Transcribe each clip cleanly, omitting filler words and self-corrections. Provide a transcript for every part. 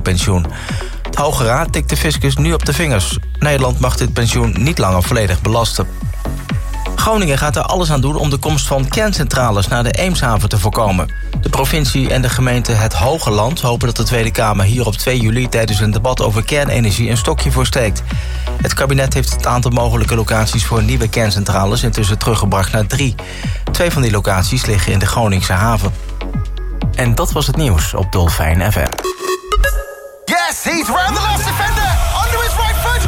pensioen. De Hoge Raad tikt de fiscus nu op de vingers. Nederland mag dit pensioen niet langer volledig belasten. Groningen gaat er alles aan doen om de komst van kerncentrales naar de Eemshaven te voorkomen. De provincie en de gemeente Het Hoge Land hopen dat de Tweede Kamer hier op 2 juli... tijdens een debat over kernenergie een stokje voor steekt. Het kabinet heeft het aantal mogelijke locaties voor nieuwe kerncentrales intussen teruggebracht naar 3. 2 van die locaties liggen in de Groningse haven. En dat was het nieuws op Dolfijn FM. Yes, he's round the last defender. Under his right foot.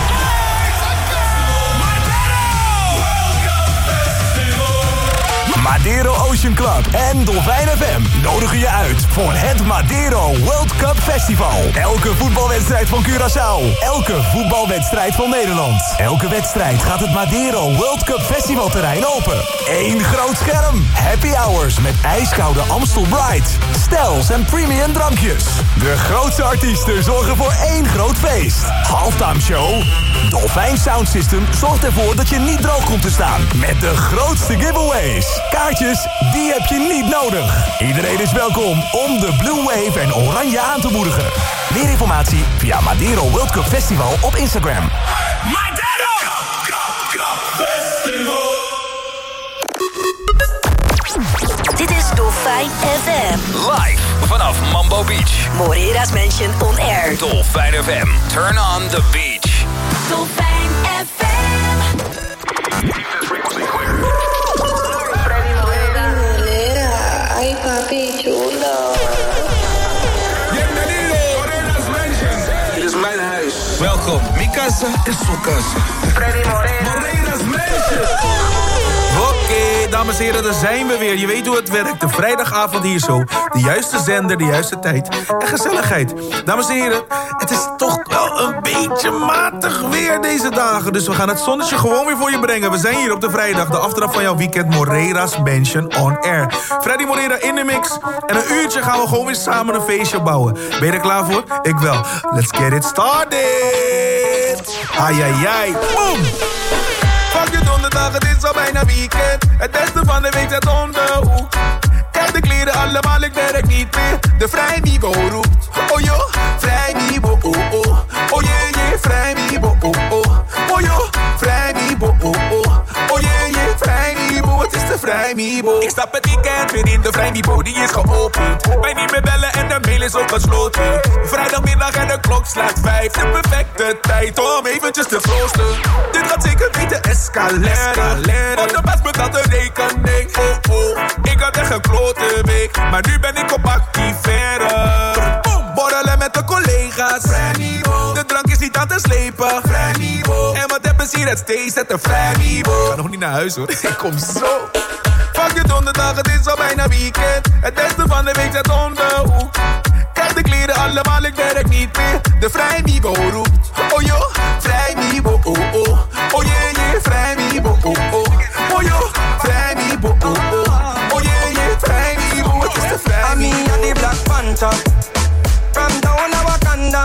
Madero Ocean Club en Dolfijn FM nodigen je uit voor het Madero World Cup Festival. Elke voetbalwedstrijd van Curaçao. Elke voetbalwedstrijd van Nederland. Elke wedstrijd gaat het Madero World Cup Festivalterrein open. 1 groot scherm. Happy hours met ijskoude Amstel Bright. Stels en premium drankjes. De grootste artiesten zorgen voor 1 groot feest. Halftime show. Dolfijn Sound System zorgt ervoor dat je niet droog komt te staan. Met de grootste giveaways. Kaartjes, die heb je niet nodig. Iedereen is welkom om de Blue Wave en Oranje aan te moedigen. Meer informatie via Madero World Cup Festival op Instagram. Madero! Festival! Dit is Dolfijn FM. Live vanaf Mambo Beach. Moreira's Mansion on Air. Dolfijn FM. Turn on the beach. Dolfijn FM. Ay, papi chulo. Bienvenido, Moreira's Mansion. Dit is mijn huis. Welkom. Mi casa es su casa. Freddy Morera. Moreira's Mansion. Oké, dames en heren, daar zijn we weer. Je weet hoe het werkt. De vrijdagavond hier zo. De juiste zender, de juiste tijd. En gezelligheid. Dames en heren, het is toch wel een beetje matig weer deze dagen. Dus we gaan het zonnetje gewoon weer voor je brengen. We zijn hier op de vrijdag, de aftrap van jouw weekend. Moreira's Mansion on Air. Freddy Morera in de mix. En een uurtje gaan we gewoon weer samen een feestje bouwen. Ben je er klaar voor? Ik wel. Let's get it started. Ai, ai, ai. Boom. Pak je donderdag, het is al bijna weekend. Het beste van de week zit om de hoek. Kijk de kleren allemaal, ik werk niet meer. De vrijmibo roept. Oh joh, vrijmibo, oh oh. Oh jee, jee, vrijmibo, oh oh. Oh joh, vrijmibo, oh oh. Oh jee, jee, vrijmibo, het is de vrijmibo. Ik stap het weekend weer in de vrijmibo, die is geopend. Mij niet meer bellen en de mail is ook gesloten. Vrijdagmiddag en de klok slaat 5. De perfecte tijd om eventjes te proosten. Dit gaat zeker beter escaleren. Want de baas betaalt de rekening. Oh oh, ik had echt een klote week. Maar nu ben ik op activeren. Borrelen met de collega's. De drank is niet aan te slepen. En wat hebben ze hier het steeds? Zet een vrijmibo. Ik ga nog niet naar huis hoor, ik kom zo. Fuck je donderdag, het is al bijna weekend. Het beste van de week zit om de hoek. Kijk de kleren allemaal, ik werk niet meer. De vrijmibo roept. Oh joh, vrijmibo, oh oh. Oh jee, jee, vrijmibo, oh oh. Oh joh, vrijmibo, oh oh. Oh jee, jee, vrijmibo, het is de vrijmibo. I'm the Black Panther. From down a Wakanda.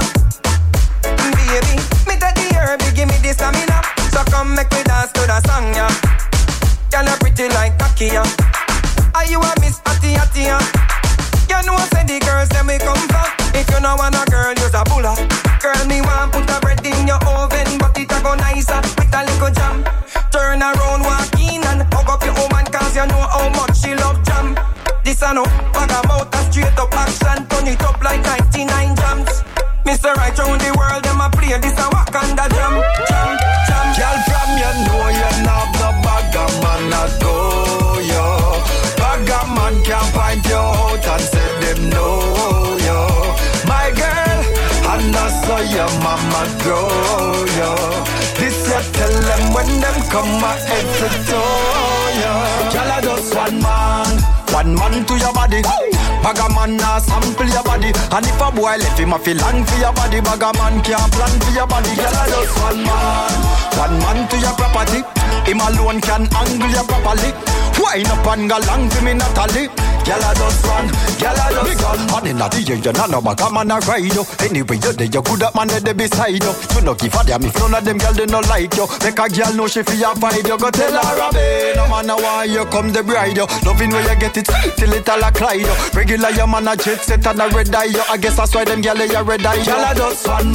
Baby, me take the herb, give me the stamina. So come make me dance to the song, yeah. Girl, you pretty like Nakia. Are you a Miss Atia? You know I said the girls them we come from. If you know want a girl, use a bulla. Girl, me want put a bread in your oven, but it a go nicer with a little jam. Turn around, walk in and hug up your woman, cause you know how much she love jam. This a no bag about a straight up action. Turn it up like 99 jams. Mr. Right round the world, them a play this a Wakanda jam, jam, jam. Girl, from you know you're not the bagger man at go, yo. Bagger man can't find you out and say them no, yo. My girl, and that's how your mama grow, yo. This you tell them when them come a head to toe, yo. Girl, I just one man to your body. Bagger man nah sample your body. And if a boy left him a feel long for your body, bagger man can't plan for your body. Girl, I just one man to your property. Him alone can angle you properly. Wine up and go long to me Natalie. Gyal a just one, gyal a just one. And inna the end you know my come and a ride you. Anyway you there you good up man there beside you. You no give a damn if none of them gyal they no like you. Make a gyal know she feel a vibe you go tell her a babe. No man why you come the bride you. Loving where you get it sweet till it all a cry you. Regular your man a jet set and a red eye you. I guess that's why them gyal they a red eye you. Gyal a just one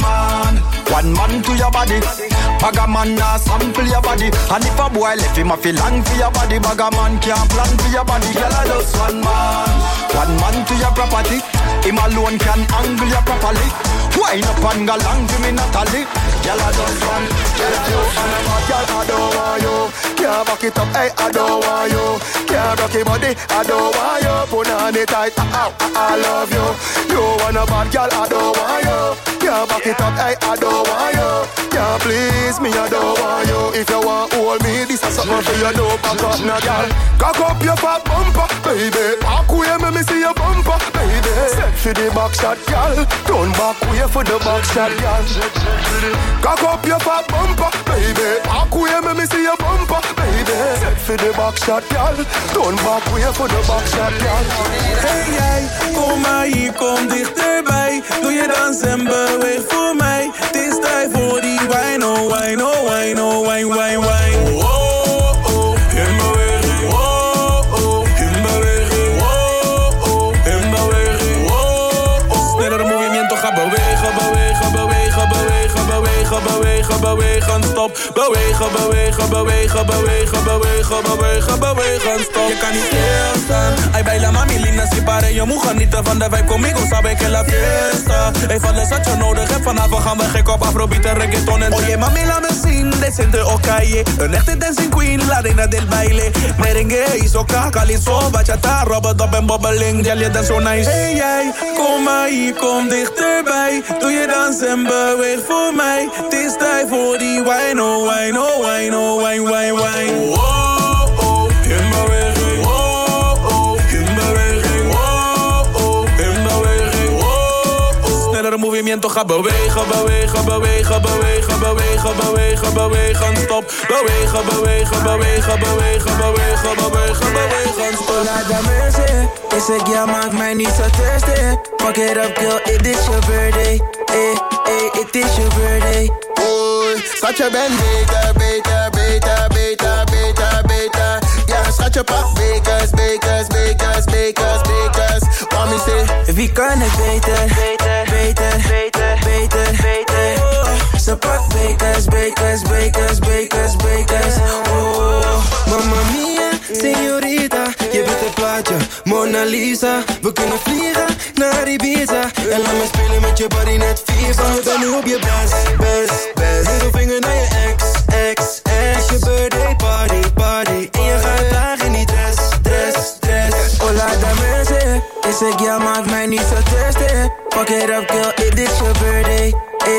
man to your body. Bag a man a sample your body. And if a boy left him a feel long for your body. Bag a man can't plan for your body. Gyal a just one man to your property. Him alone can angle you properly. Wine up and go long to me Natalie. Gyal a just one. Gyal I don't want you. Can't back it up, hey I don't want you. Can't rock your body, I don't want you. Put on it tight, I love you. You want a bad girl, I don't want you. Can't back it up, hey I don't want you. Can't please me, I don't want you. If you want hold me, this is something for you. Don't back up, now girl. Cock up your fat bumper, baby. Back way, me see your bumper, baby. Set for the back shot, girl. Turn back way for the back shot, girl. Cock up your fat bumper, baby. Back way, me see your bumper, baby. Set for the back shot, girl. Turn back way for the back shot, girl. Hey jij, kom maar hier, kom dichterbij. Doe je dans en beweeg voor mij. Het is tijd voor die wine, oh wine, oh wine, oh wine, wine, wine. Oh, oh, in beweging. Oh, oh, in beweging. Oh, oh, in beweging. Oh, oh. Sneller movimiento, ga bewegen, bewegen, bewegen, bewegen, bewegen, bewegen, bewegen, stop. Bewegen, bewegen, bewegen, bewegen, bewegen, bewegen, bewegen, stop. Je kan niet stilstaan. Ay, baila mami linda, si pare, je moet genieten van de vibe conmigo, sabe que la fiesta. Heeft alles wat je nodig hebt, vanavond gaan we gek op afrobeat en reggaeton en oye mami, laat me zien, decente o calle. Een echte dancing queen, la reina del baile. Merengue, soca, calypso, bachata, rub-a-dub en bobbeling, ja, je dans zo nice. Hey jij, kom maar hier, kom dichterbij. Doe je dans en beweeg voor mij. Het is tijd voor die wine, oh wine, oh wine, oh wine, wine, wine. Oh, oh, in beweging. Oh, oh, in beweging. Oh, oh, in beweging. Oh, oh. Sneller movimiento, ga bewegen, bewegen, bewegen, bewegen, bewegen, bewegen, bewegen, stop. Bewegen, bewegen, bewegen, bewegen, bewegen, bewegen, bewegen, stop. Hola, dame ese. Ese guía maakt mij niet zo thirsty. Fuck it up, girl, it is your birthday. It is your birthday. Oei, schatje ben beter, beter, beter, beter, beter, beter. Ja, schatje pak bekers, bekers, bekers, bekers, bekers. Mami say, wie kan het beter? Beter, beter, beter, beter, beter. Ze pakt bekers, bekers, bekers, bekers, bekers. Oh, mamma mia, señorita, je bent een plaatje, Mona Lisa. We kunnen vliegen naar Ibiza en laat me spelen met je body net FIFA. Je bent nu op je best, best, best. Middelvinger naar je ex, ex, ex. Je birthday party, party. En je gaat laag in die dress, dress, dress. Hola, dame ese. Ese guía maakt mij niet zo thirsty. Fuck it up, girl, it is your birthday.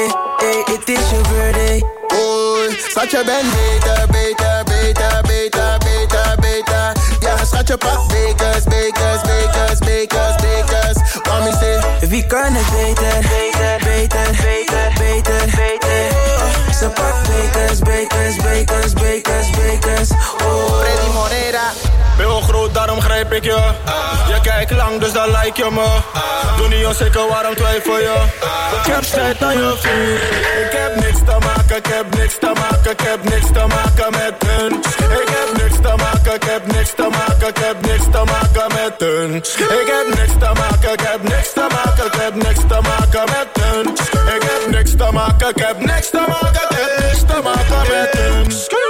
It is your birthday. oei, schatje ben beter, beter, beter, beter, beter, beter. Ja, schatje pak bekers, bekers, bekers, bekers, bekers. Mami say, wie kan het beter? Beter, beter, beter, beter, beter. Ze pakt bekers, bekers, bekers, bekers, bekers. Oh, Freddy Morera. Ben wel groot, daarom grijp ik je. Je kijkt lang, dus dan like je me. Doe niet onzeker, waarom twijfel je? Ik heb strijd aan je vuur. Ik heb niks te maken, ik heb niks te maken, ik heb niks te maken met hun. Ik heb niks te maken, ik heb niks te maken, ik heb niks te maken met hun. Ik heb niks te maken, ik heb niks te maken, ik heb niks te maken met hun. Ik heb niks te maken, ik heb niks te maken, ik heb niks te maken met hun.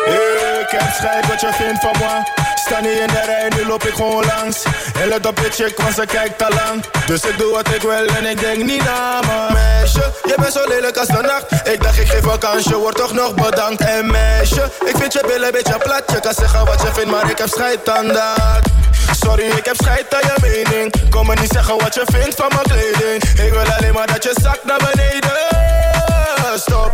Ik heb scheid wat je vindt van me. Sta niet in de rij, nu loop ik gewoon langs. En let op je chick, want ze kijkt al lang. Dus ik doe wat ik wil en ik denk niet na me. Meisje, je bent zo lelijk als de nacht. Ik dacht ik geef een kansje, word toch nog bedankt. En meisje, ik vind je billen een beetje plat. Je kan zeggen wat je vindt, maar ik heb scheid aan dat. Sorry, ik heb scheid aan je mening. Kom me niet zeggen wat je vindt van mijn kleding. Ik wil alleen maar dat je zakt naar beneden. Stop.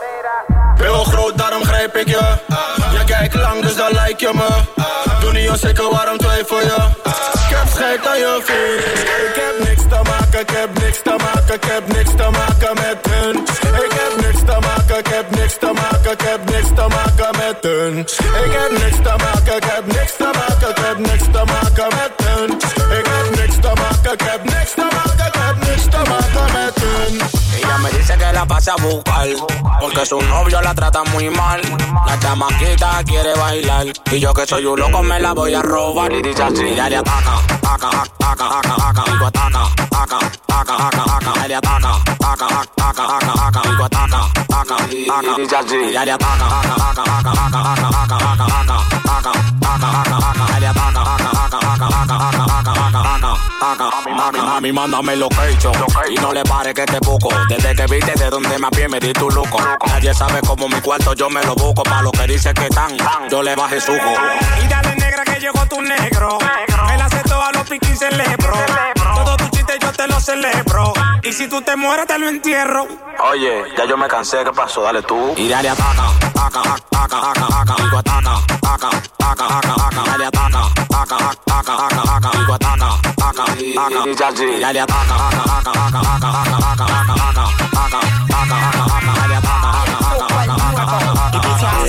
Heel groot, daarom grijp ik je. Je kijkt lang, dus dan like je me. Doe niet onzeker, waarom twijfel je? Ik heb scheid aan je vuur. Ik heb niks te maken, ik heb niks te maken, ik heb niks te maken met hun. Ik heb niks te maken, ik heb niks te maken, ik heb niks te maken met hun. Ik heb niks te maken, ik heb niks te maken, ik heb la pase a buscar, porque su novio la trata muy mal. La chamaquita quiere bailar y yo que soy un loco me la voy a robar. Y dice así, dale ataca, ataca, ataca, ataca, digo ataca, ataca, ataca, ataca, dale ataca, ataca, ataca, ataca, digo ataca, ataca, y dice así, dale ataca, ataca, ataca, ataca, ataca, ataca, dale ataca, mami, mándame location y no le pare que te busco. Desde que viste de donde más bien me di tu luco. Nadie sabe cómo mi cuarto yo me lo busco. Pa' lo que dice que tan, yo le bajé suco. Y dale negra que llegó tu negro. Él hace todo a los piquis celebro. Todo tu chiste yo te lo celebro. Y si tú te mueres te lo entierro. Oye, ya yo me cansé, ¿qué pasó? Dale tú. Y dale ataca, ataca, ataca, ataca, digo ataca, ataca, ataca, ataca, dale ataca, ataca, ataca, ataca, digo ataca, ataca, y dice así, dale ataca, ataca, ataca, ataca, ataca, ataca, ataca, dale ataca, ataca,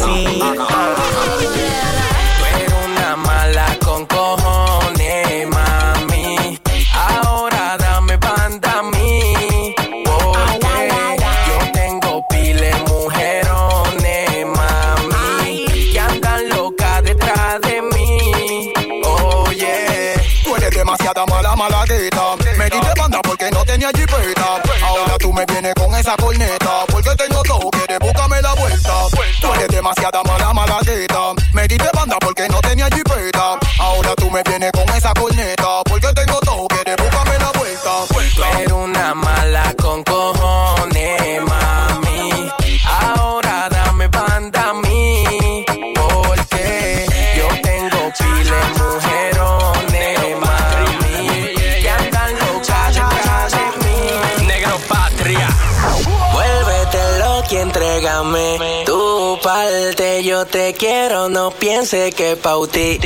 tú eres una mala con cojones, mami. Ahora dame banda a mí, porque yo tengo pile mujerones, mami, que andan locas detrás de mí. Oye, tú eres demasiada mala, malagueta. Me diste banda porque no tenía jipeta. Ahora tú me vienes con esa corneta, porque tengo todo, quieres búscame la vuelta. Tú eres demasiada mala, malagueta. Me diste banda porque no tenía jipeta. Ahora tú me vienes con esa corneta, porque tengo todo, quieres búscame la vuelta. tú eres una mala con cojones, mami. Ahora dame banda a mí, porque yo tengo pile mujerones, mami, que andan locas detrás de mí. Negro patria. Vuélvete loco y entrégame tu parte. Yo te quiero, no piense que pa'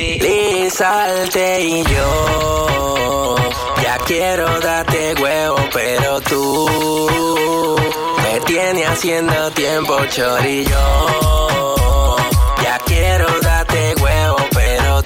utilizarte. Y yo ya quiero darte huevo, pero tú me tienes haciendo tiempo, chorillo. Ya quiero darte huevo, pero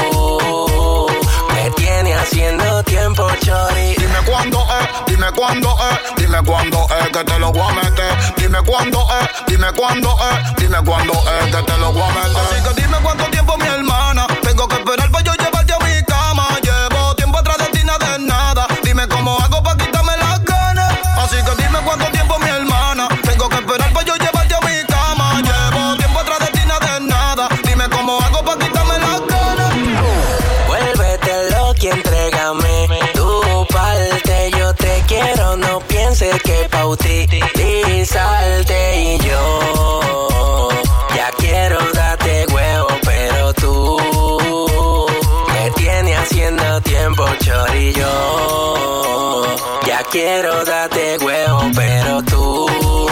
tú me tienes haciendo tiempo, chori. Dime cuándo dime cuándo dime cuándo que te lo voy a meter. Dime cuándo dime cuándo dime cuándo que te lo voy a meter. Así que dime cuánto tiempo, mi hermana, tengo que esperar para yo llevarte a mi cama. Llevo tiempo atrás de ti, nada de nada. Dime cómo hago para quitarme las ganas. Así que dime cuánto tiempo, mi hermana, tengo que esperar para yo llevarte a mi cama. Llevo tiempo atrás de ti, nada de nada. Dime cómo hago para quitarme las ganas. Vuélvete loco y entrégame tu parte. Yo te quiero, no pienses que pa' utilizarte. Y yo ya quiero darte huevo, pero tú me tienes haciendo tiempo, chorillo. Ya quiero darte huevo, pero tú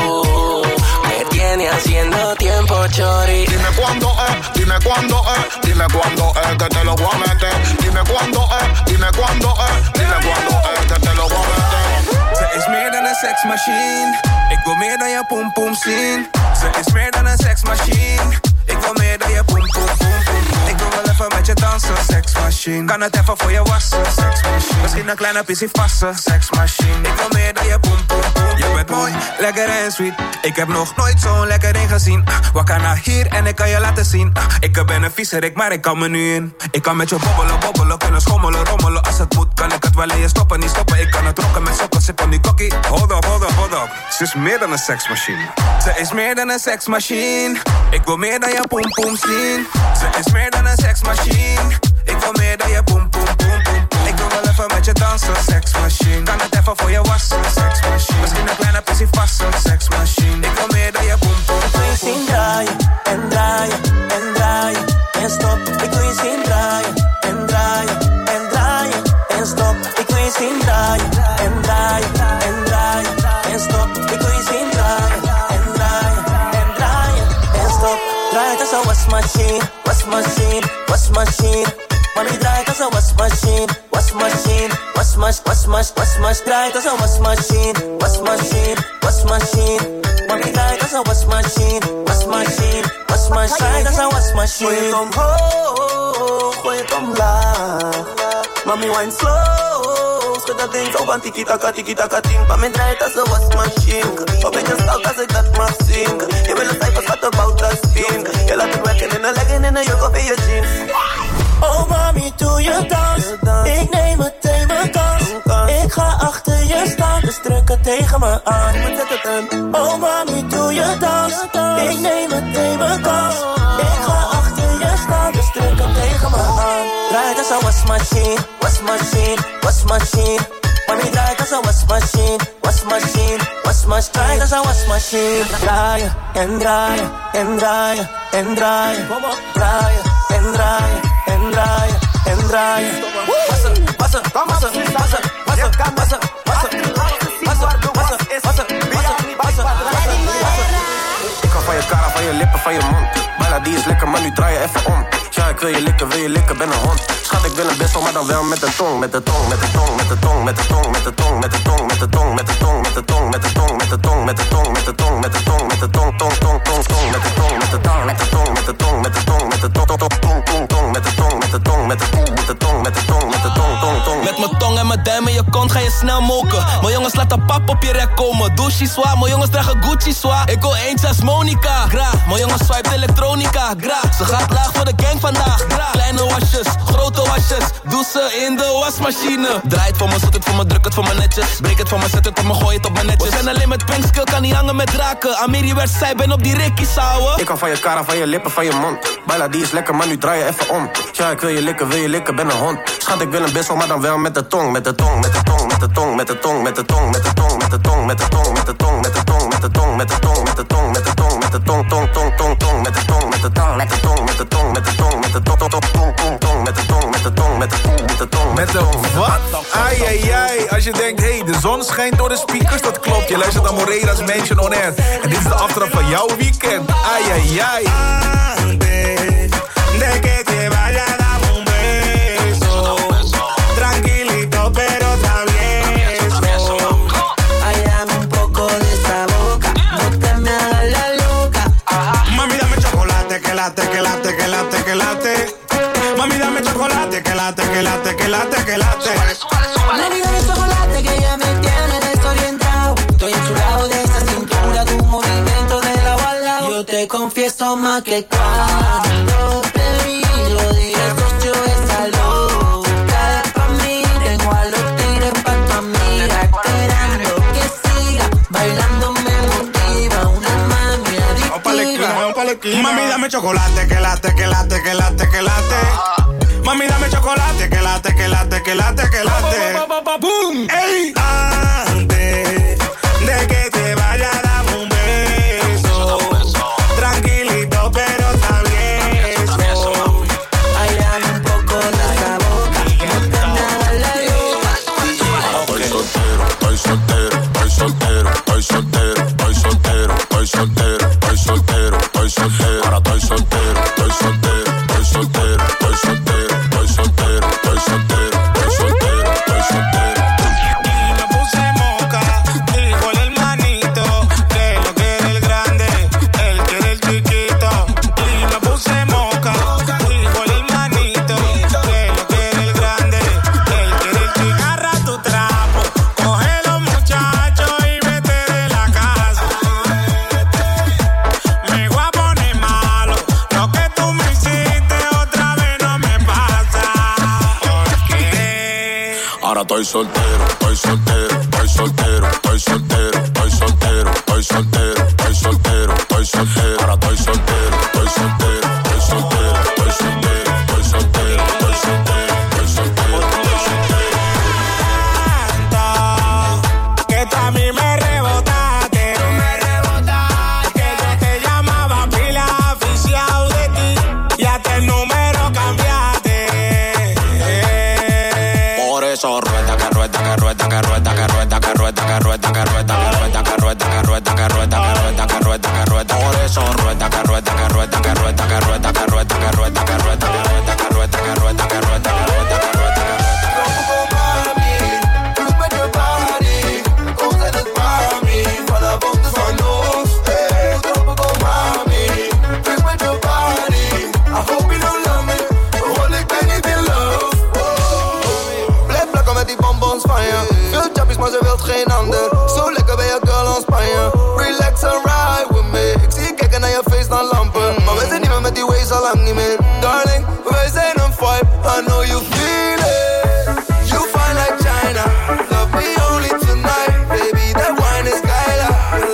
me tienes haciendo tiempo, chori. Dime cuándo dime cuándo dime cuándo que te lo voy a meter. Dime cuándo dime cuándo dime cuándo que te lo voy a meter. Ze is meer dan een seksmachine. Ik wil meer dan je poem poem zien. Ze is meer dan een seksmachine. Ik wil meer dan je poem poem poem poem. Ik wil wel even met je dansen, seksmachine. Kan het even voor je wassen, seksmachine. Misschien een kleine pissie vassen, seksmachine. Ik wil meer dan je poem poem poem. Je bent mooi, lekker en sweet. Ik heb nog nooit zo'n lekker ding gezien. Wakka naar hier en ik kan je laten zien. Ik ben een viezerik, maar ik kan me nu in. Ik kan met je bobbelen, bobbelen, kunnen schommelen, rommelen. Als het moet, kan ik het wel in je stoppen, niet stoppen. Ik kan het rocken met sokken, sip on die kokkie. Hold up, hold up, hold up. Ze is meer dan een seksmachine. Ze is meer dan een seksmachine. Ik wil meer dan je poem poem zien. Ze is meer dan een seksmachine. Ik wil meer dan je poem poem poem poem. Ik wil wel even met je dansen, seksmachine. Kan het even voor je wassen, seksmachine. Misschien een kleine pissie vassen, seksmachine. Ik wil meer dan je poem poem poem. Ik wil je zien draaien en draaien en draaien en stop. Ik wil je zien draaien en draaien en draaien en stop. Ik wil je zien draaien en draaien en draaien en stop. Ik wil je zien draaien en draaien en draaien en stop. Draai het als een wasmachine, wasmachine, wasmachine. Mami draai het als een wasmachine, wasmachine, wasmachine. Draai het als een wasmachine, wasmachine, wasmachine. Mami draai het als een wasmachine, wasmachine, wasmachine. Draai het als een wasmachine. Gooi het omhoog, gooi het omlaag. Mami wine slow, schud dat ding zo van tiki-taka, tiki-taka, ting. Mami draai het als een wasmachine. Op in je het aan. Oh mami, doe je dans. Ik neem het, neem het dans. Ik ga achter je staan, dus druk hem tegen me aan. Draait als een wasmachine, wasmachine, wasmachine. Mami draait als een wasmachine, wasmachine, wasmachine. Draait als een wasmachine. Draaien en draaien en draaien en draaien. Draaien en draaien en draaien en draaien. Wassen, wassen, wassen, wassen, wassen, wassen, wassen, wassen, wassen, wassen, wassen. Ik hou van je cara, van je lippen, van je mond. Bijna die is lekker, maar nu draai je even om. Ja, ik wil je likken, ben een hond. Schat, ik wil een best wel, maar dan wel met de tong. Met de tong, met de tong, met de tong, met de tong, met de tong, met de tong, met de tong, met de tong, met de tong, met de tong, met de tong, met de tong, met de tong, met de tong, met de tong, tong, tong, tong, tong, met de tong, met de tong, met de tong, met de tong, met de tong, met de tong, tong, tong, tong, tong, met de tong, met de tong, met de tong, met de tong, met de tong, met de tong, tong, tong. Met mijn tong en mijn duim in je kont ga je snel moken. Mijn jongens laten pap op je rek komen. Douche zwaar, mijn jongens dragen Gucci zwaar. Ik wil eens als Monica, gra. Mijn jongens swipe elektronica, gra. Ze gaat laag voor de gang vandaag, gra. Kleine wasjes, grote wasjes. Doe ze in de wasmachine. Draai het voor me, zet het voor me, druk het voor me netjes. Breek het voor me, zet het op me, gooi het op me netjes. We zijn alleen met pinkskill, kan niet hangen met draken. Amiri werd zij, ben op die Ricky ouwe. Ik hou van je cara, van je lippen, van je mond. Bijna die is lekker, maar nu draai je even om. Ja, ik wil je likken, ben een hond. Schat, ik wil een bissel, maar dan wel met de tong. Met de tong, met de tong, met de tong, met de tong, met de tong, met de tong, met de tong, met de tong, met de tong, met de tong, met de tong, met de tong, met de tong, met de tong, met de tong, tong, tong, tong, tong, met de tong, met de tong, met de tong, met de tong, met de tong, met de tong, tong, tong, tong, tong, met de tong, met de tong, met de tong, met de tong, met de wat? Ai, ai, ai. Als je denkt, hé, de zon schijnt door de speakers, dat klopt. Je luistert naar Moreira's Mansion On Air. En dit is de aftrap van jouw weekend. Ai, ai, ai. De que te vaya dame un beso, tranquilito pero travieso. Ay, dame un poco de esa boca, no te me hagas la loca. Mami, dame chocolate, que late, que late, que late, que late. Mami, dame chocolate, que late, que late, que late, que late. Mami, dame chocolate que ya me tiene desorientado. Estoy enchulado de esa cintura, tu movimiento de la bala. Yo te confieso más que cuando te vi, lo directo yo esa loca es pa' mí. Tengo a los tigres pa' tu amiga, esperando que siga bailando me motiva. Una mami adictiva. Mami, dame chocolate, que late, que late, que late, que late. Mami, dame chocolate, que late, que late, que late, que late. ¡Boom! ¡Ey! Antes de que te vaya, dame un beso. Tranquilito, pero travieso. Ay, dame un poco de esa boca, no te me hagas la loca. Estoy soltero, estoy soltero, estoy soltero, estoy soltero, estoy soltero, estoy soltero, estoy soltero, estoy soltero. Ahora estoy soltero, estoy soltero, estoy soltero, estoy soltero, estoy soltero, estoy soltero, estoy soltero, estoy soltero. Y me puse moca, dijo el hermanito, que lo quiere el grande, él quiere el chiquito. Y me puse moca, dijo el hermanito, que lo quiere el grande, él quiere el chiquito. Agarra tu trapo, coge los muchachos y vete de la casa. Me voy a poner malo, lo que tú me hiciste otra vez no me pasa. Porque Ahora estoy soltero, estoy soltero, estoy soltero, estoy soltero, estoy soltero, estoy soltero, estoy soltero, estoy soltero. Ahora estoy soltero, estoy soltero, estoy soltero, estoy soltero, estoy soltero, estoy soltero, estoy soltero, estoy soltero. que tú a mí me rebotaste, que yo te llamaba pila aficiado de ti y hasta el número cambiaste. Por eso rueda, que rueda, que rueda, que rueda, que rueda, que rueda, que rueda, que rueda, que rueda, que rueda, que rueda, que rueda, que rueda, que rueda, que rueda. Por eso rueda, que rueda, que rueda, que rueda, que rueda, que rueda, que rueda, que rueda, que rueda, que rueda, que rueda, que rueda, que rueda, que rueda. Veel chappies, maar ze wilt geen ander. Zo lekker bij je girl aan Spanje. Relax and ride with me. Ik zie je kijken naar je face dan lampen. Maar we zijn niet meer met die ways al lang niet meer. Darling, wij zijn een vibe. I know you feel it. You fine like China. Love me only tonight. Baby, that wine is Kyla.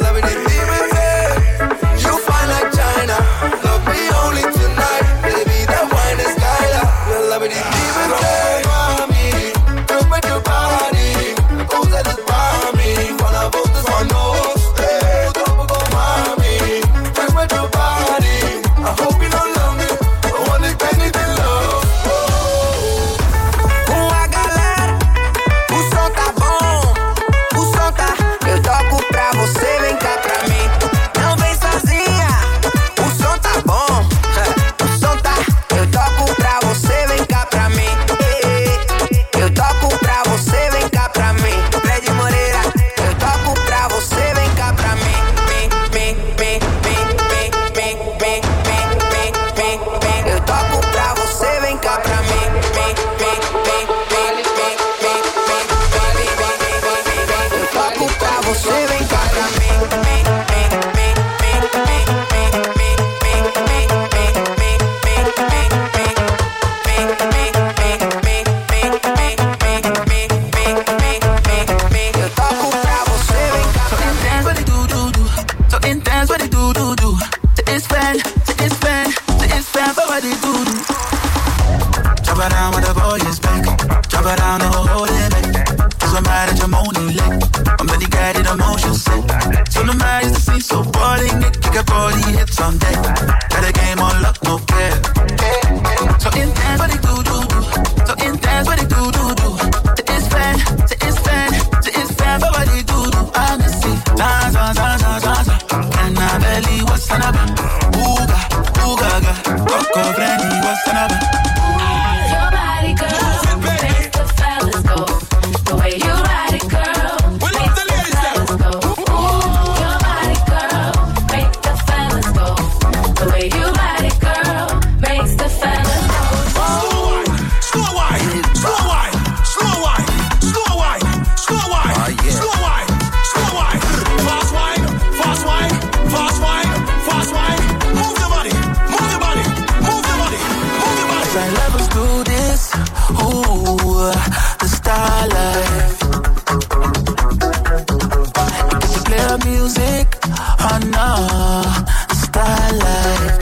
your music. Oh no, starlight.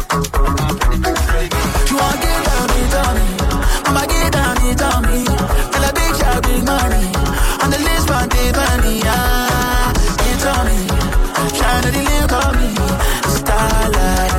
You want get down, I'ma get down, me. And a big shot, big money. On the list, one day, bunny, it's on me. Shine at the lip on me. Starlight.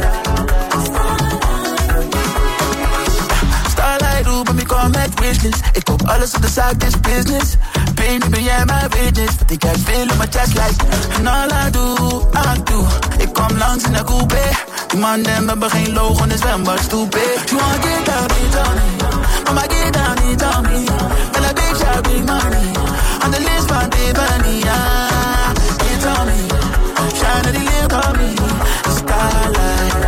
Starlight, roep me, kom met wishlist. Ik koop alles op de zaak, dit is business. Baby, ben jij mijn witness? Want ik heb veel op mijn chest like. En all I do. Ik kom langs in de coupe. Die man dem hebben geen logo in de zwembad, stupid. You wanna get down, I'ma get down, me. And a big shot, big money. On the list, one day, bunny, it's on me. Shine at the lip on me. Starlight.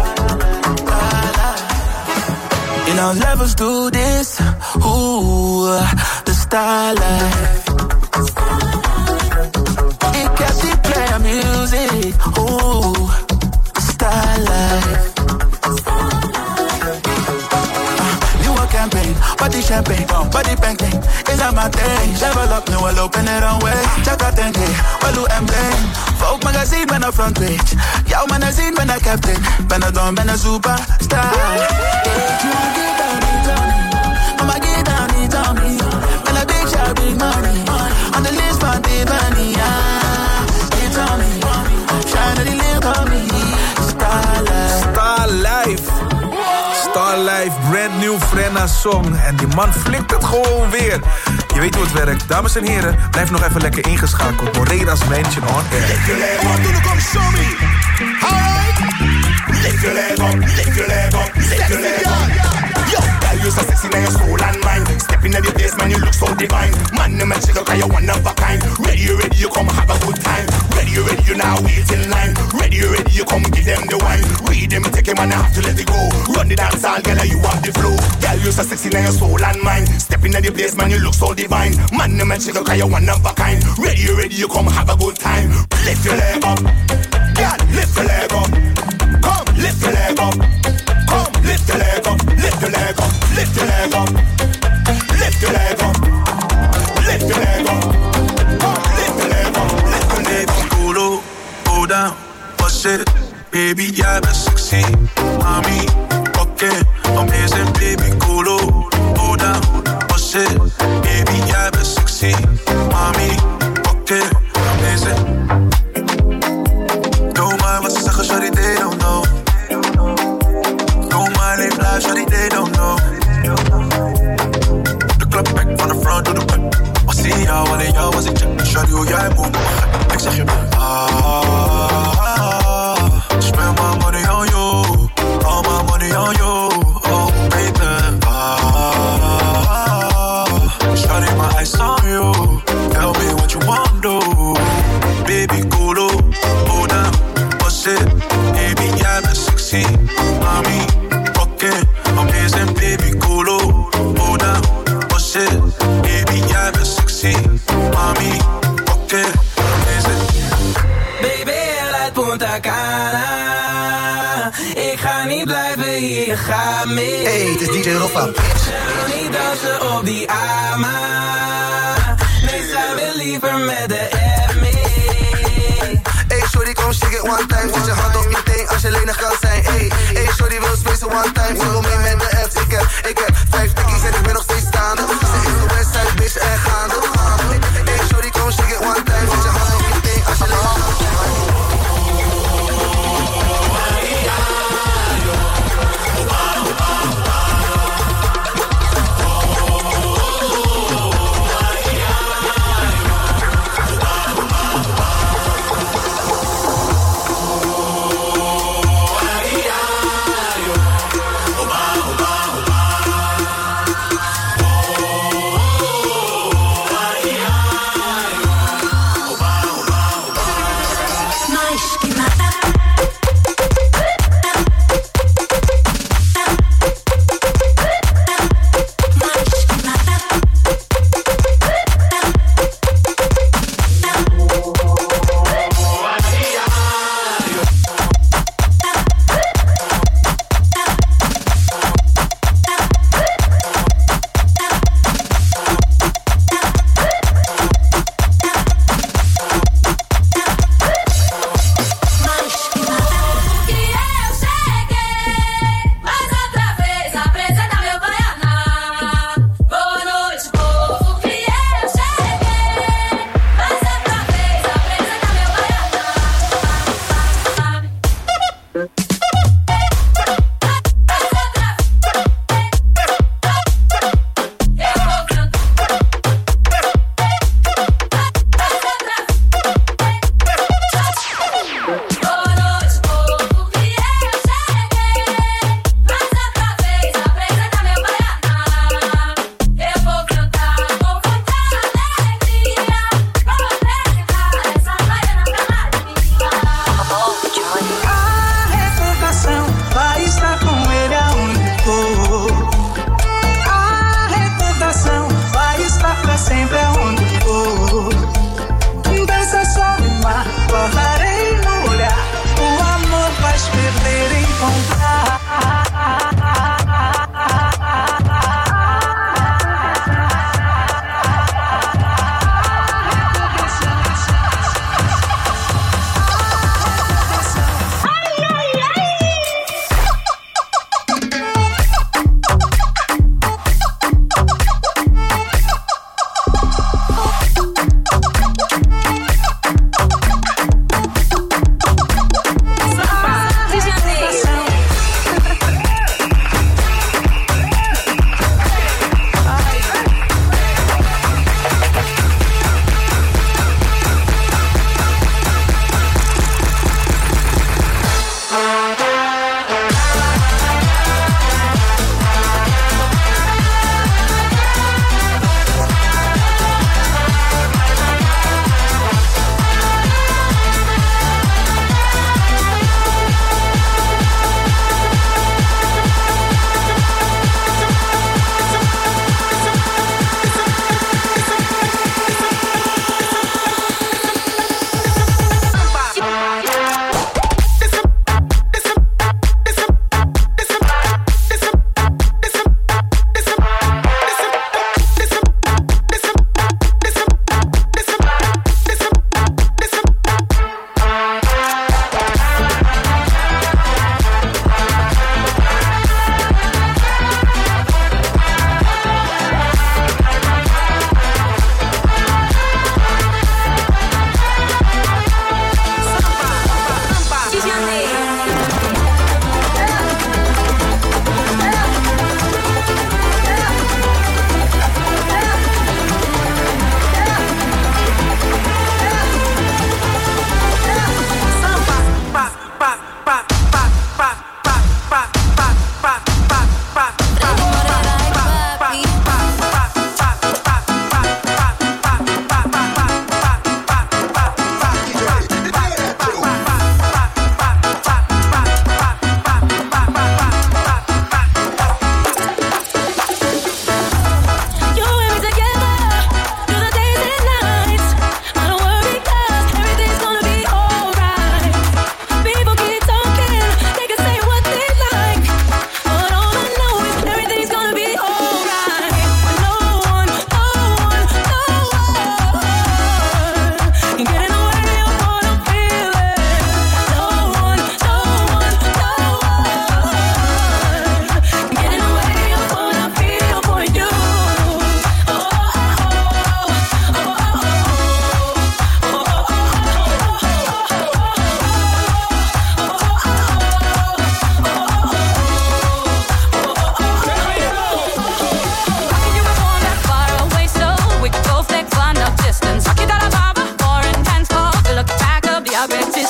You know, levels do this. Ooh, the starlight. Ik heb die play music. Ooh, the starlight. Campaign, body champagne, body pancake, is that my thing? Level up, nu al open it on way. Check out 10K, Walu en Bang. Vogue magazine, ben een front page. Jouw magazine, ben een captain. Ben een don, ben een superstar. I'ma get down, me. Ben een big shot, big money. On the list, van die bunny, it's on me. Shine at the lip on me. Starlife. Starlife, brand new Frenna song. En die man flikt het gewoon weer. Je weet hoe het werkt. Dames en heren, blijf nog even lekker ingeschakeld. Moreira's Mansion on air. Lift your leg up, do the come show me. Alright. Lift your leg up, lift your leg up, lift your leg up. Yo, girl, you so sexy now your soul and mind. Step in the place, man, you look so divine. Man, no man, check out, you one of a kind. Ready, you come have a good time. Ready, you now wait in line. Ready, you come give them the wine. Read them, take him and I have to let it go. Run the dance all, girl, you have the flow. Girl, you so sexy now your soul and mind. Step in the place, man, you look so divine. Man, no man, check out, you one of a kind. Ready, you come have a good time. Lift your leg up. Girl, lift your leg up. Come, lift your leg up. Come, lift your leg up. Lift your leg up. Lift your leg up. Lift your leg up. Lift your leg up. Come, lift your leg up. Lift your leg up. Go down, bust it, baby, jij bent sexy. Mami, okay, amazing, baby, go down, bust it, baby, jij bent sexy. Mami, okay, amazing. Doe maar wat ze zeggen, shawty, they don't know. Doe maar, leef life, shawty, they don't know. De club back van de front, doe de back. Was zie jou, alleen jou was ik check. Shawty, hoe jij moet, ik zeg je ben spend my money on you, all my money on you, oh baby. Shawty, my eyes on you, tell me what you want do. Baby, go down, bust it, baby, jij bent sexy. Mami, okay, amazing, baby, go down, bust it, baby, jij bent sexy. Mami, okay, amazing. Baby, laat Punta Cana. Ik ga niet blijven hier, ga mee. Hey, het is DJ Roffa. Ik wil niet dansen op die ama. Nee, zij wil liever met de F mee. Hey, shorty, kom shake it one time. Zet je hand op je teen als je lenig kan zijn. Hey, shorty wil spacen one time. Ze wil mee met de F. Ik heb 5 tikkies en ik ben nog steeds staande. Ze is de Westside bitch en gaande. Hey, shorty, kom shake it one time. Zet je hand op je teen als je lenig kan zijn.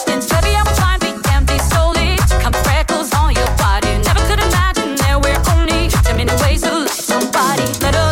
distance. Baby, I will try and be empty slowly. Come freckles on your body. Never could imagine there were only 10 million ways to love somebody.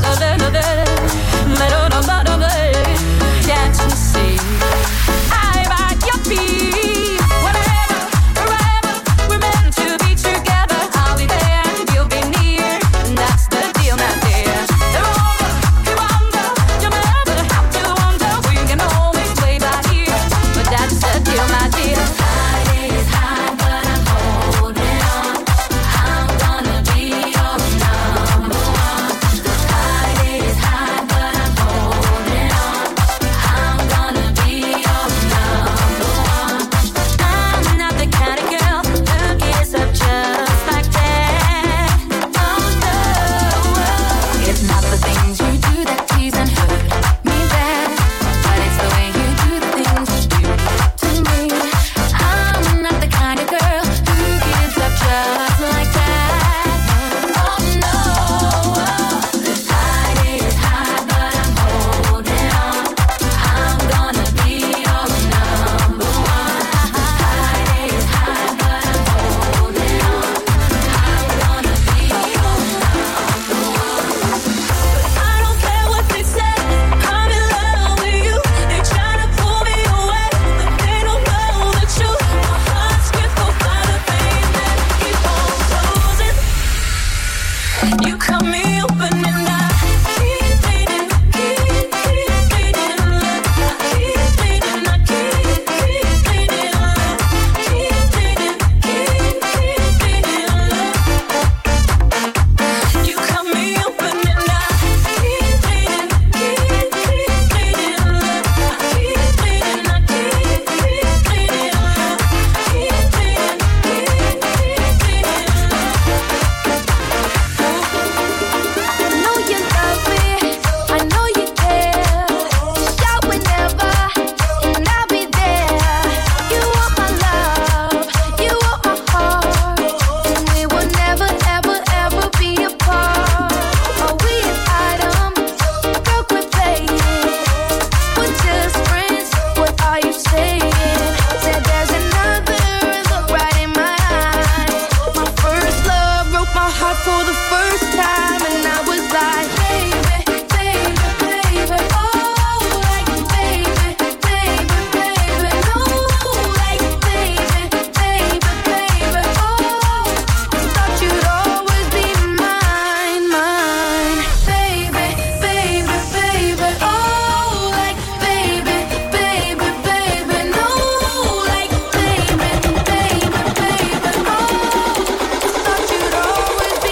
Dance and sing. I'm at your feet. Wherever, wherever we're meant to be together, I'll be there and you'll be near. And that's the deal, my dear. You wonder, you never have to wonder. We can always play by ear, but that's the deal, my dear. High is high, but I'm holding on. I'm gonna be your number one. High is high, but I'm holding on. I'm gonna be your number one. I'm not the kind of girl who gives up just like that. Oh no, it's not the things you do that tease and hurt me bad, but it's the way you do the things you do to me. I'm not the kind of girl who gives up just like that. Oh no, the tide is high, but I'm holding on. I'm gonna be your number one. The tide is high, but I'm holding on. I'm gonna be your number one. I don't care what they say, I'm in love with you. They try to pull me away, but they don't know the truth. My heart's crippled by the pain that keep on closing. You cut me open and I keep bleeding, keep bleeding. I keep bleeding, I keep bleeding. Keep bleeding, keep bleeding. You cut me open and I keep bleeding, keep bleeding. I keep bleeding, I keep bleeding. Keep bleeding, I know you love me, I know you care. Shout whenever, and I'll be there. You want my love, you want my heart, and we will never, ever, ever be apart. Are we an item? Girl, quit playing. We're just friends, what are you saying? Said there's another look right in my eyes. My first love broke my heart for the first time, and I was like, baby, baby, baby, oh, like baby, baby, baby, no, like baby, baby, baby, oh, thought you'd always be mine, mine, baby, baby, baby, oh, like baby, baby, baby, no, like baby, baby, baby, oh, thought you'd always be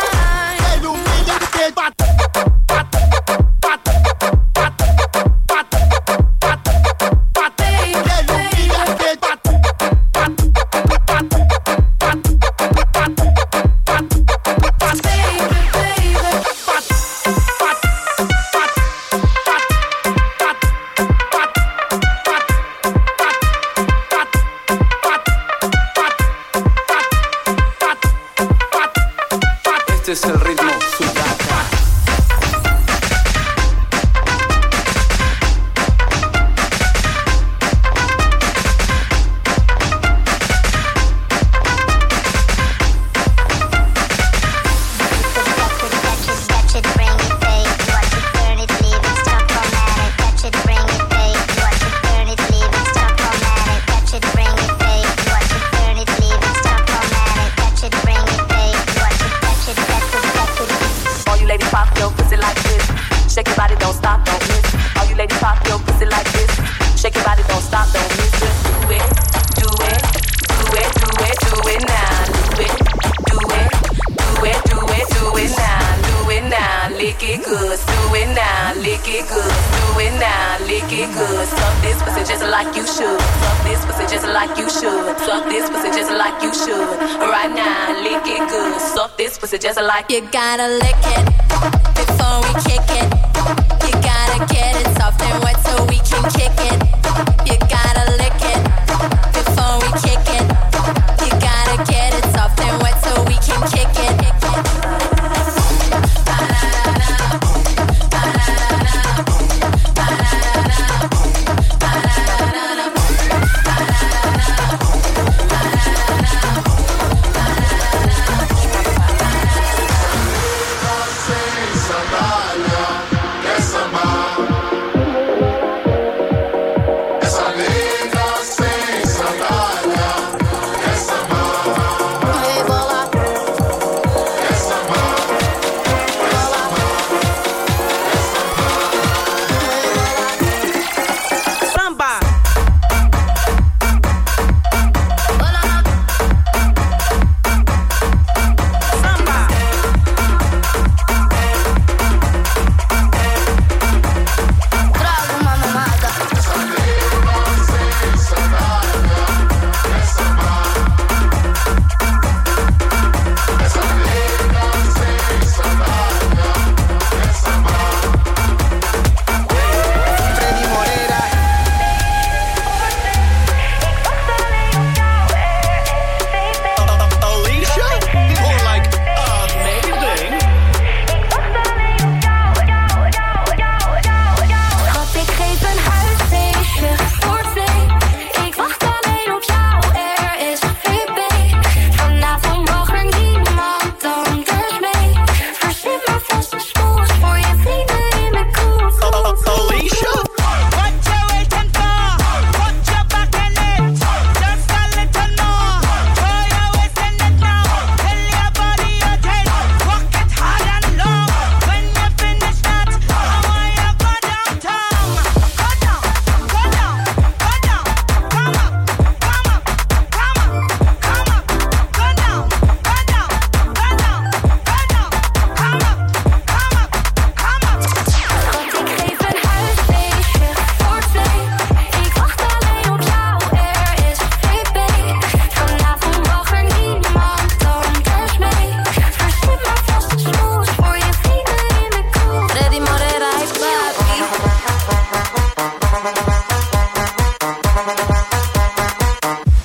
Este es el ritmo Sudaca. All you ladies pop your pussy like this. Shake your body, don't stop, don't miss. All you ladies pop your pussy like this. Shake your body, don't stop, don't miss. Just do it, do it, do it, do it, do it now. Do it, do it, do it, do it, do it now. Do it now, lick it good. Do it now, lick it good. Do it now, lick it good. Suck this pussy just like you should. Suck this pussy just like you should. Suck this pussy just like you should. Right now, lick it good. Suck this pussy just like you gotta lick it before we kick it. You gotta get it soft and wet so we can kick it. You gotta lick it before we kick it. You gotta get it soft and wet so we can kick it.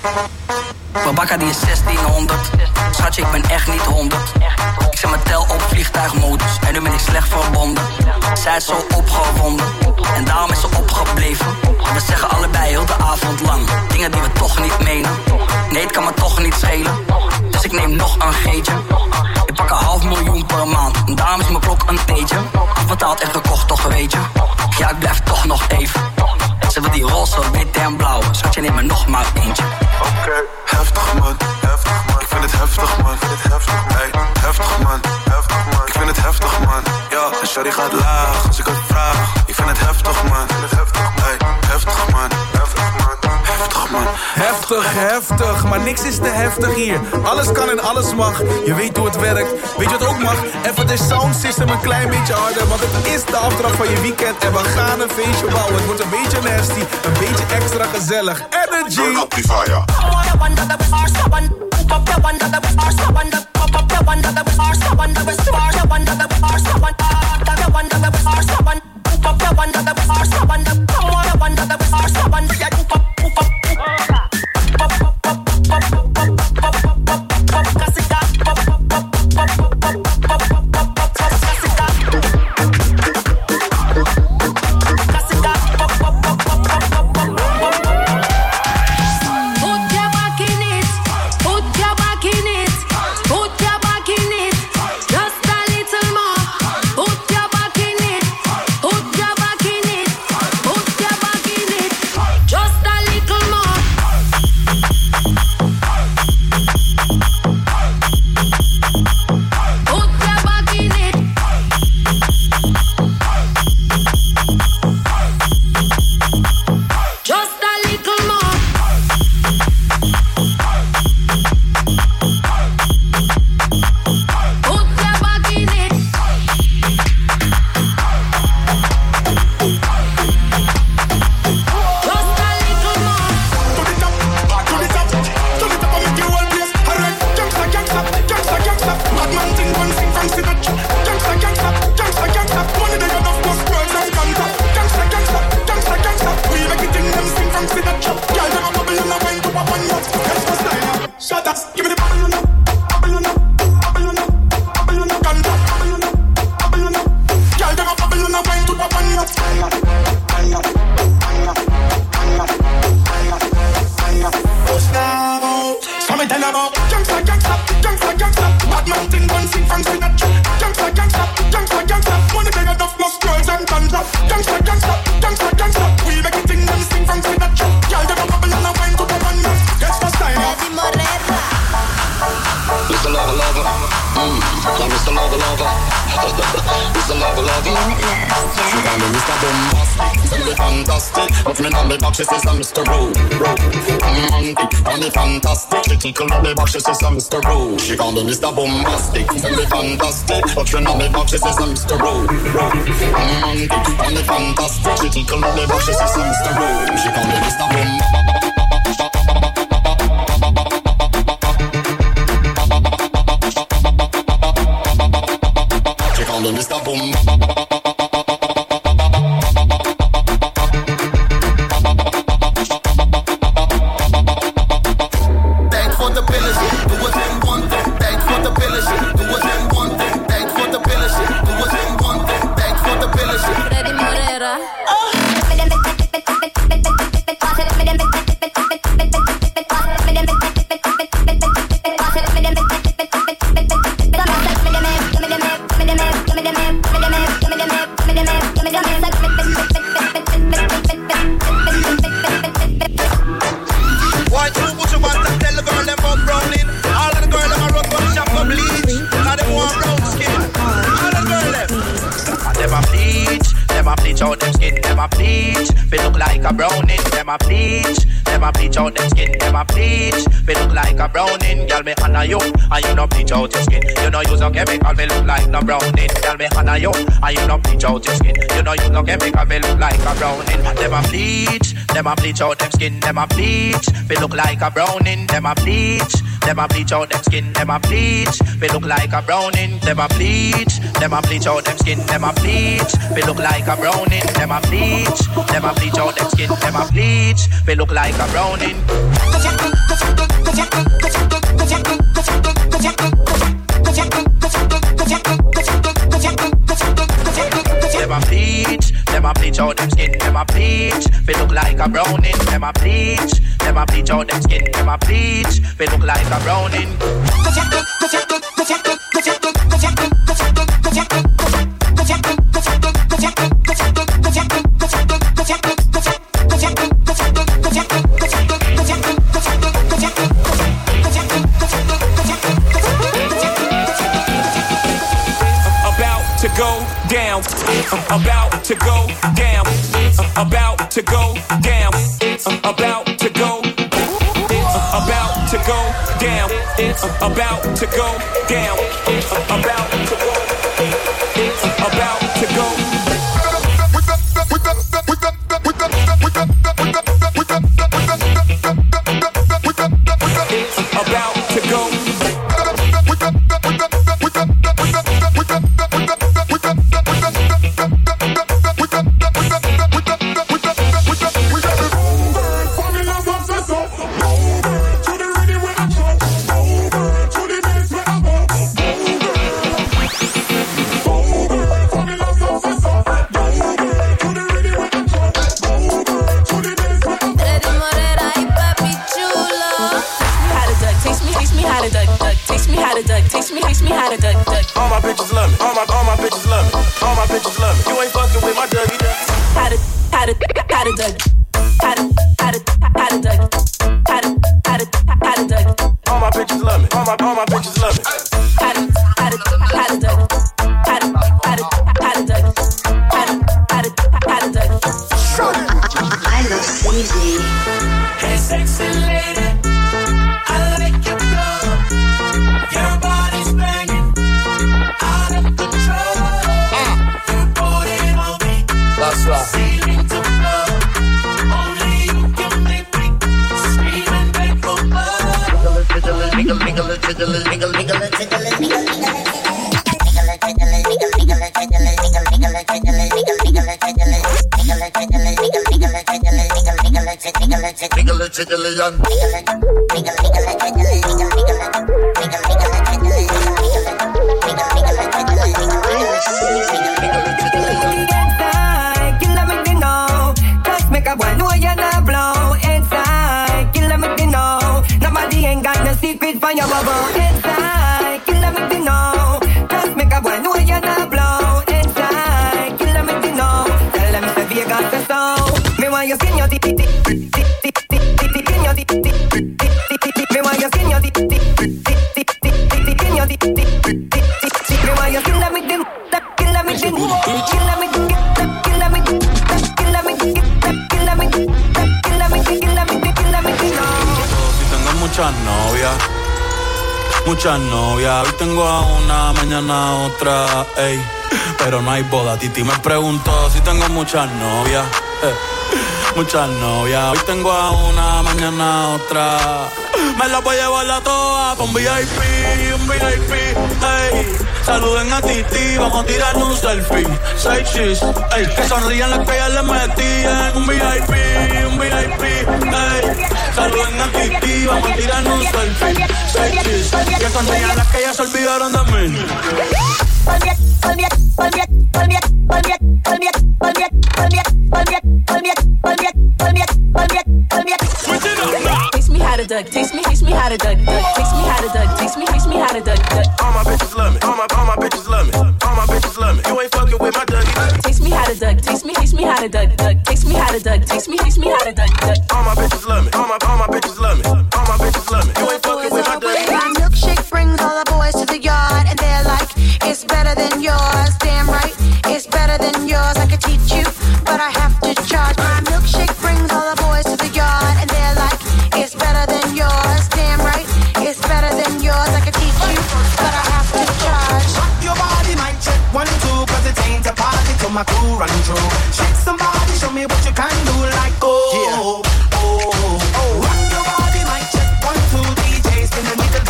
Mijn bakker die is 1600. Schatje, ik ben echt niet 100. Ik zet mijn tel op vliegtuigmodus. En nu ben ik slecht verbonden. Zij is zo opgewonden. En daarom is ze opgebleven. We zeggen allebei heel de avond lang. Dingen die we toch niet menen. Nee, het kan me toch niet schelen. Dus ik neem nog een geetje. Ik pak 500.000 per maand. En daarom is mijn klok een teetje. Afbetaald en gekocht, toch weet je. Ja, ik blijf toch nog even. Ze wil die roze, wit en blauw. Schatje, neem er nog maar eentje. Oké, heftig man, heftig man. Ik vind het heftig man, hey, heftig man, heftig man. Ik vind het heftig man, ja. En shawty gaat laag als ik het vraag. Ik vind het heftig man, hey, heftig man, heftig man, heftig man. Heftig, heftig, maar niks is te heftig hier. Alles kan en alles mag, je weet hoe het werkt. Weet je wat ook mag? Even de sound system een klein beetje harder. Want het is de aftrap van je weekend en we gaan een feestje bouwen. Het wordt een beetje nasty, een beetje extra gezellig. Energy! Amplifier. Mr. Rowe. She call me Mr. Bombastic, tell me fantastic. But she know me back, she says I'm Mr. Rowe. Romantic, tell me fantastic. She tickle me back, she says I'm Mr. Rowe. She call me Mr. Bombastic. She call me Mr. Bombastic. Bleach out them skin, them a bleach. They look like a browning. Girl, me honor you, and you no bleach out your skin. You no use no chemical, me look like no browning. Girl, me honor you, and you no bleach out your skin. You no use no chemical, me look like a browning. Them a bleach out them skin. Them a bleach. They look like a browning. Them a bleach. them a bleach out them skin, them a bleach. We look like a browning, them a bleach. Them a bleach out them skin, them a bleach. We look like a browning, them a bleach. Them a bleach out them skin, them a bleach. We look like a browning. Them a bleach out them skin, them a bleach. We look like a browning, them a bleach. Them a bleach out them skin, them a bleach. We look like a browning. About to go down. About to go down. About to go. About to go down. About to go down. About to go. About to go. About to go. All my bitches love me. All my bitches love me. All my bitches love me. You ain't fucking with my Dougie. How to Dougie. How to Dougie. All my bitches love me. All my bitches love me. How to Dougie. I love CZ. Hey, sexy lady, I like your flow. Your body's banging, out of control. You put it on me. That's right. Ceiling to floor. Only you can make me scream and beg for more. Secret for your bubble inside, kill them if you know. Just make a boy know you're not blow inside, kill them if you know. Tell them it's a Vegas or so. Me want you skin your titty, me want you skin your titty, me want you skin them with them, kill them with them, kill them with them, kill them with them, kill them with them, kill them with them, kill them with them, kill them with them, kill them with them. Muchas novias, hoy tengo a una, mañana a otra, ey. Pero no hay boda, Titi me preguntó si tengo muchas novias, muchas novias. Hoy tengo a una, mañana a otra. Me la voy a llevar a todas con VIP, un VIP, ey. Saluden a Titi, vamos a tirar un selfie. Say cheese, ey. Que sonrían las que ya le metían. Un VIP, ey. Saluden a Titi, vamos a tirar un selfie. Say cheese, que sonrían las que ya se olvidaron de mí. Teach me how to duck. Teach me how to duck. Teach me how to duck. Teach me how to duck. All my bitches love me. All my bitches love me. All my bitches love me. You ain't fucking with my Dougie. Teach me how to duck. Teach me how to duck. Teach me how to duck. Teach me how to duck. All my bitches love me. All my bitches love me. All my bitches love me. You ain't fucking with my Dougie. My milkshake brings all the boys to the yard, and they're like, it's better than yours. Damn right, it's better than yours. I could teach you, but I have to charge. My milkshake brings all the boys to the yard, and they're like, it's better than yours. Damn right, it's better than yours. I could teach you, but I have to charge. Your body might check 1, 2, 'cause it ain't a party till my crew run through. Shake somebody, show me what you can do. Like oh, yeah. Oh. Rock your body might check 1, 2, DJ spin the nigga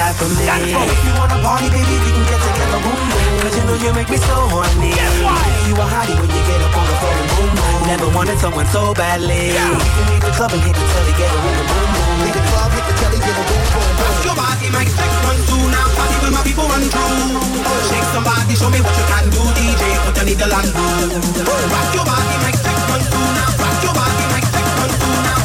vibe for me. If you wanna party, baby, we can get together, boom, boom. Cause you know you make me so horny. You a hottie when you get up on the floor and boom, boom. Never wanted someone so badly. We can leave the club and hit the telly, get a boom, boom, boom. Leave the club, hit the telly, get a boom, boom, boom. Your body makes sex 1, 2, now party when my people run through. Shake somebody, show me what you can do, DJ, put your needle and do. Rock your body, make sex 1, 2, now rock your body, make sex 1, 2, now.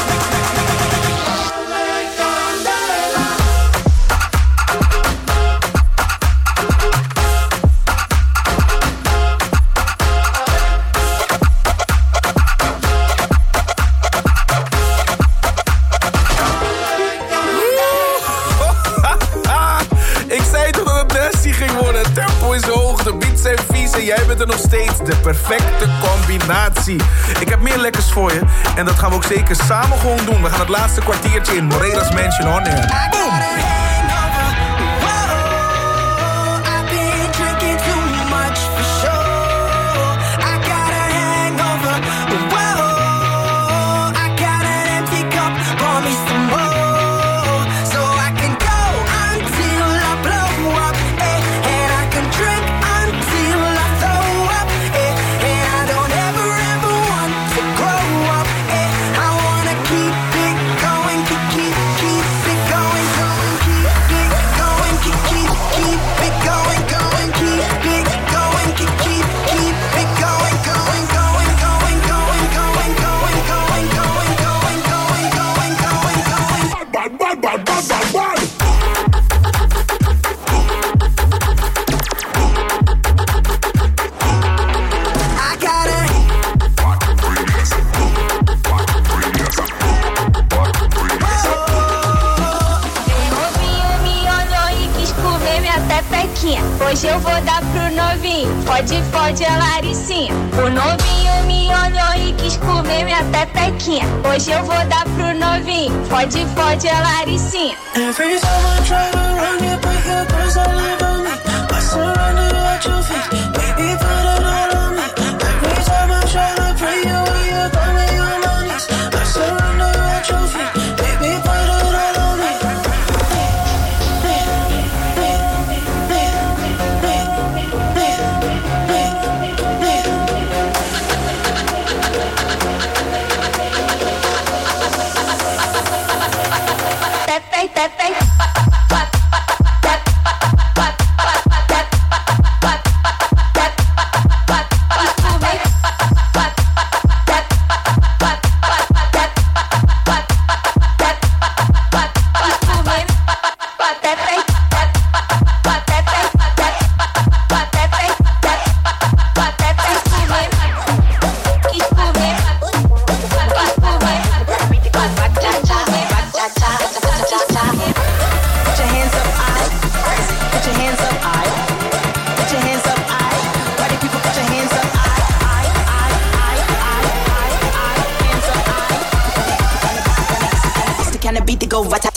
En jij bent er nog steeds, de perfecte combinatie. Ik heb meer lekkers voor je. En dat gaan we ook zeker samen gewoon doen. We gaan het laatste kwartiertje in Moreira's Mansion on air. Boom! Hoje eu vou dar pro novinho, fode, fode a Laricinha. O novinho me olhou e quis comer minha pepequinha. Hoje eu vou dar pro novinho, fode, fode a Laricinha. Every time I try to run, you put your clothes all over me. I surrender at your feet, baby, put it all on me. Every time I try to pray, you got me on my knees. I surrender at your feet, baby, put it all on me. Go rat-tat-tat-tat.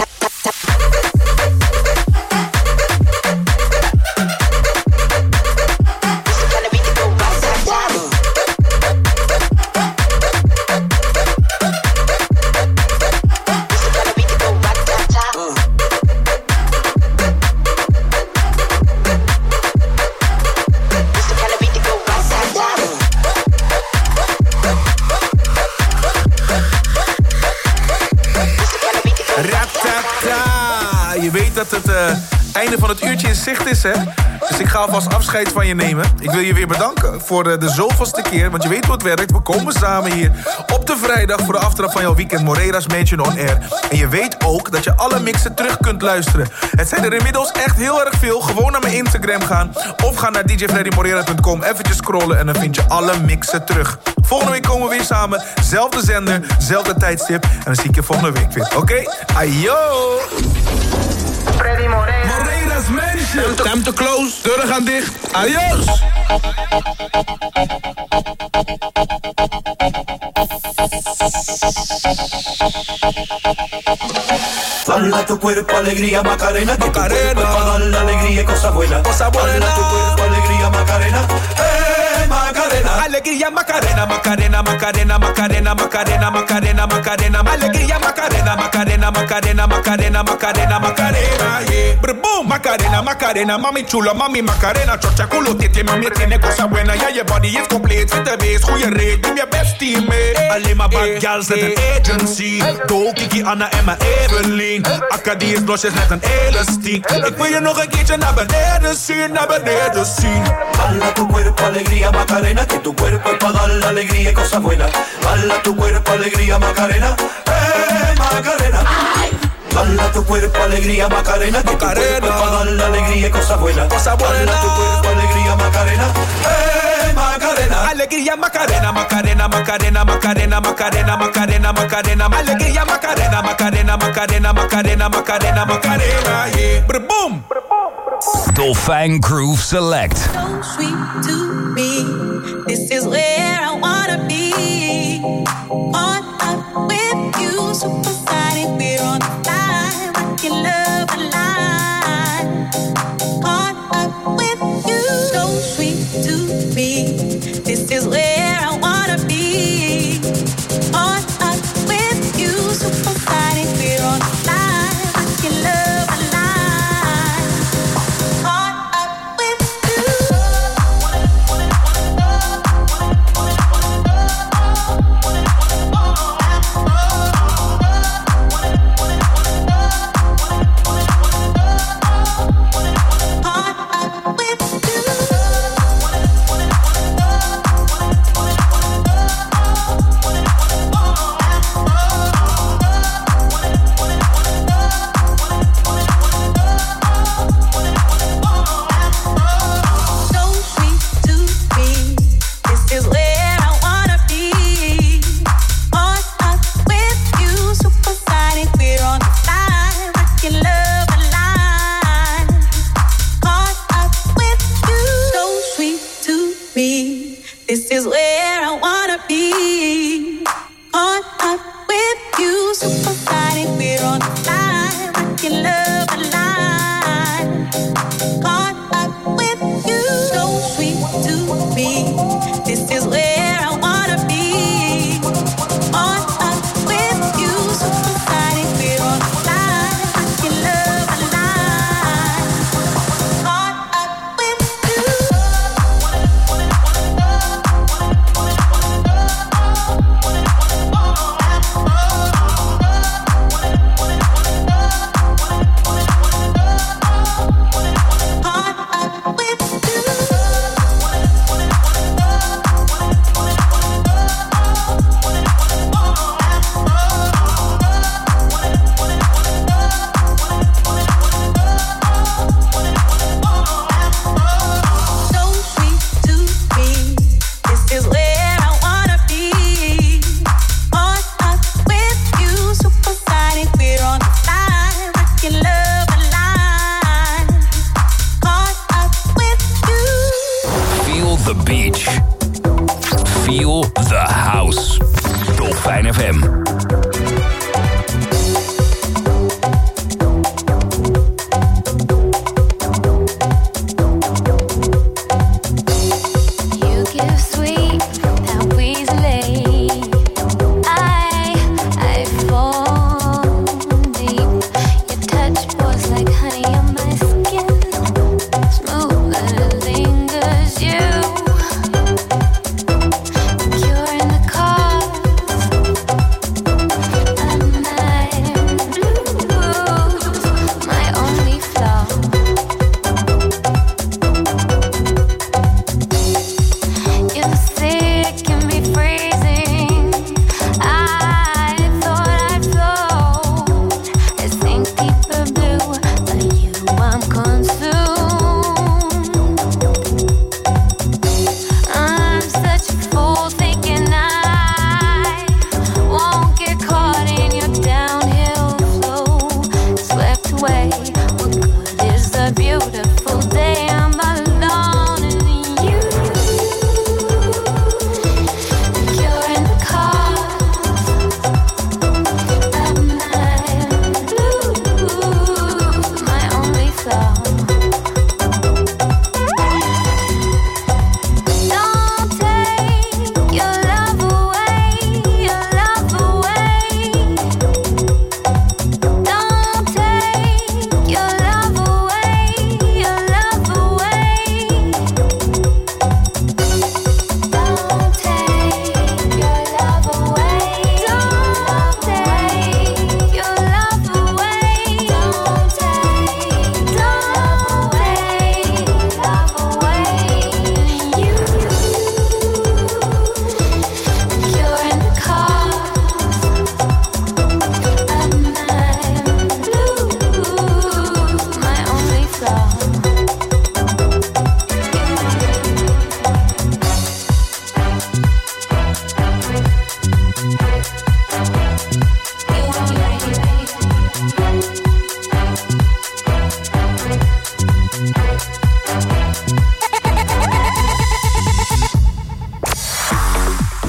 Dat het einde van het uurtje in zicht is, hè? Dus ik ga alvast afscheid van je nemen. Ik wil je weer bedanken voor de zoveelste keer. Want je weet hoe het werkt. We komen samen hier op de vrijdag voor de aftrap van jouw weekend Moreira's Mansion on Air. En je weet ook dat je alle mixen terug kunt luisteren. Het zijn er inmiddels echt heel erg veel. Gewoon naar mijn Instagram gaan. Of ga naar djfreddymoreira.com. Eventjes scrollen en dan vind je alle mixen terug. Volgende week komen we weer samen. Zelfde zender, zelfde tijdstip. En dan zie ik je volgende week weer. Oké? Ayo! Freddy Moreira. Moreira's Mansion. Time to close. Deuren gaan dicht. Adios. Dale a tu cuerpo alegría Macarena, que Macarena. Tu cuerpo para darle alegría y cosas buenas. Cosa buena. Dale a tu cuerpo alegría Macarena, Macarena. Alegría Macarena, Macarena, Macarena, Macarena, Macarena, Macarena, Macarena. Alegría Macarena, Macarena. Macarena, Macarena, Macarena, Macarena, Macarena, yeah. Boom, Macarena, Macarena, mami chula, mami Macarena. Chocha culo, titi, mami tiene cosa buena. Ja, je body is compleet, zit er wees, goeie reet. Neem je best team mee. Alleen maar bad gals met een agency. Do, Kiki, Anna en mijn Evelyn. Akadie is losjes net een elastiek. Ik wil je nog een keertje naar beneden zien, naar beneden zien. Bala tu cuerpo, alegría, Macarena. Que tu cuerpo es pa' dar la alegría y cosas buenas. Bala tu cuerpo, alegría, Macarena. Macarena. Bala tu cuerpo, alegría, Macarena. Que tu cuerpo es pa' dar la alegría y cosas buenas. Bala tu cuerpo, alegría, Macarena. Macarena. Alegría, Macarena, Macarena, Macarena, Macarena, Macarena, Macarena, Macarena. Alegría, Macarena, Macarena, Macarena, Macarena, Macarena, Macarena, yeah. Boom. Dolfijn Groove Select. So sweet to me. This is where I wanna be. On up with you, supersonic. We're on the fly, rockin' love alive. On up with you, so sweet to me. This is where I wanna be. On up with you, supersonic. We're on the fly, rockin' love alive. On up with you. This is where I wanna be. On up with you, supersonic. We're on the fly, rockin' love alive. On up with you, so sweet to me. This is where I wanna be. On up with you, supersonic. We're on the fly, rockin' love alive. On up with you. Feel the house. Dolfijn FM.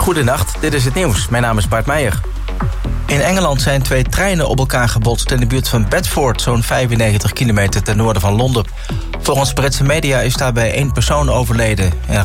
Goedenacht, dit is het nieuws. Mijn naam is Bart Meijer. In Engeland zijn 2 treinen op elkaar gebotst in de buurt van Bedford, zo'n 95 kilometer ten noorden van Londen. Volgens Britse media is daarbij 1 persoon overleden.